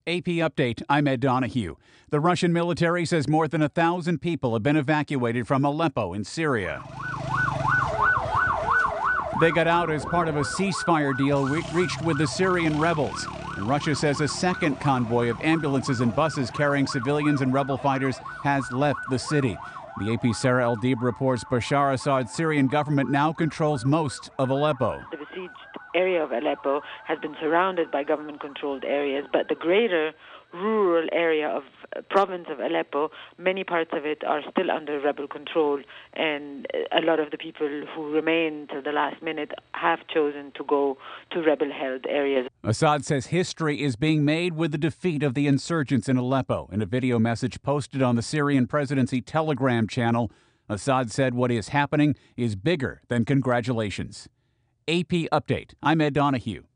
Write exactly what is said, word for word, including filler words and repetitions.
A P update, I'm Ed Donahue. The Russian military says more than a thousand people have been evacuated from Aleppo in Syria. They got out as part of a ceasefire deal re- reached with the Syrian rebels. And Russia says a second convoy of ambulances and buses carrying civilians and rebel fighters has left the city. The A P's Sarah El-Deeb reports Bashar Assad's Syrian government now controls most of Aleppo. The besieged area of Aleppo has been surrounded by government-controlled areas, but the greater rural area of uh, province of Aleppo, many parts of it are still under rebel control, and a lot of the people who remain till the last minute have chosen to go to rebel-held areas. Assad says history is being made with the defeat of the insurgents in Aleppo. In a video message posted on the Syrian presidency Telegram channel, Assad said what is happening is bigger than congratulations. A P update, I'm Ed Donahue.